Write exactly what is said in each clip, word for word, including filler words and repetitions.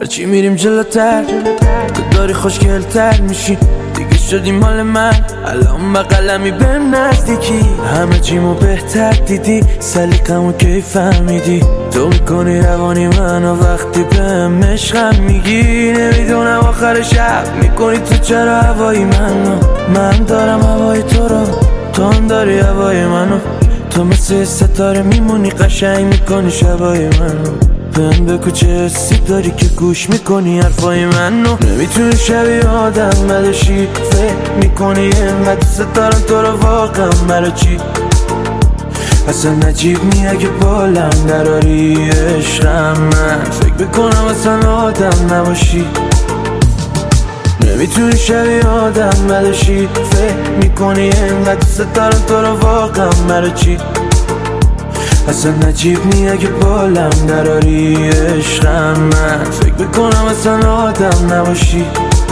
هرچی میریم جلوتر تو داری خوشگلتر میشی، دیگه شدی مال من، الان با قلمی بهم نزدیکی، همه چیمو بهتر دیدی، سلیقمو کی فهمیدی، تو میکنی روانی منو وقتی بهم عشقم میگی، نمیدونم آخر شب میکنی تو چرا هوای منو، من دارم هوای تو رو، تو هم داری هوای منو، تو مثل ستاره میمونی قشنگ میکنی شبای منو، بهم بگو چه حسی داری که گوش میکنی حرفای منو، نمیتونی شبیه آدم بدشی، فکر میکنی اینقدر دوست دارم تو رو واقعا برا چی، اصلا نجیب نی اگه بالم دراری عشقم، من فکر میکنم اصلا آدم نباشی، نمیتونی شبیه آدم بدشی، فکر میکنی اینقدر دوست دارم تو رو واقعا برا چی، اصلا نجیب نی اگه بالم دراری عشقم، من فکر میکنم اصلا آدم نباشی.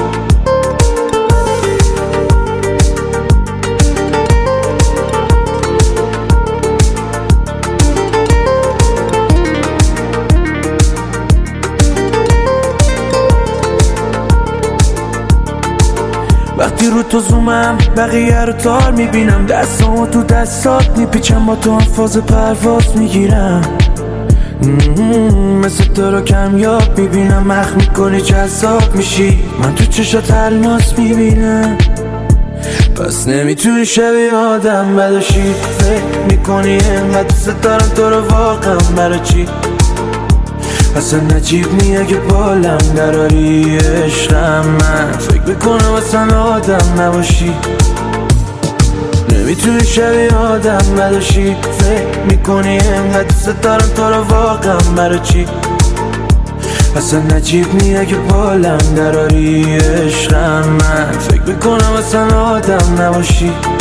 وقتی رو تو زومم بقیه رو تار میبینم، دستامو تو دستات میپیچم، با تو هم فاز پرواز میگیرم، مثل تو رو کمیاب میبینم، مخ میکنی جذاب میشی، من تو چشات الماس میبینم، پس نمیتونی شبیه آدم بدشی، فکر میکنی اینقدر دوست دارم تو رو واقعا برا چی، اصلا نجیب نی اگه بالم دراری عشقم، من فکر میکنم اصلا آدم نباشی، نمیتونی شبیه آدم بدشی، فکر میکنی اینقدر دوست دارم تو رو واقعا برا چی، اصلا نجیب نی اگه بالم دراری عشقم، من فکر میکنم اصلا آدم نباشی.